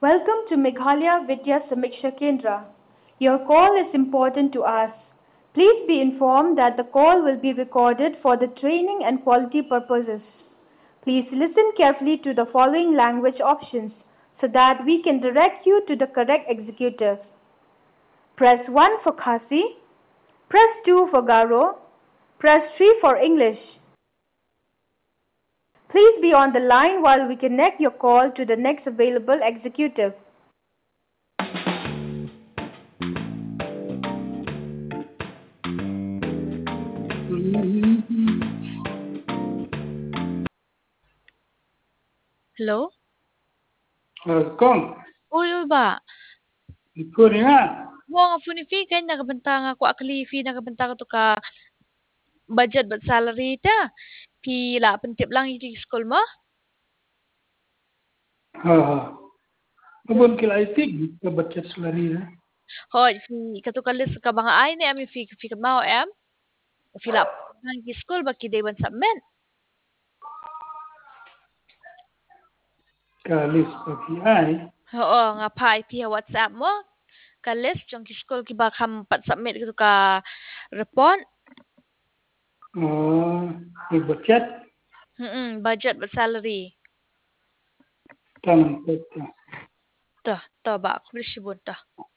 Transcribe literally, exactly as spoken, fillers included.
Welcome to Meghalaya Vidya Samiksha Kendra. Your call is important to us. Please be informed that the call will be recorded for the training and quality purposes. Please listen carefully to the following language options so that we can direct you to the correct executive. Press one for Khasi, press two for Garo, press three for English. Please be on the line while we connect your call to the next available executive. Hello? Uh, Kong, Uy, uy ba? ikaw rin nga. Mo nga funi fi kay nakabanta nga ko akali fi nakabanta ko to ka budget but salary ta. Pi la pentip lang iti school mo. Ha, ha. Abon kila itig, kabatchat salari na. Hoy, fi katukalis ka mga ay ni ami fi fi mao em. Fi la lang iti school ba ki day ban submit. Kalis pagi ay. Oo, nga pai pi WhatsApp mo. Kalis jong ki school ki ba kam pat submit ko ka report. Oh, nagbatchat. Hmm, budget but salary. Tamang kota. Ta, ta ba ako bisibot ta.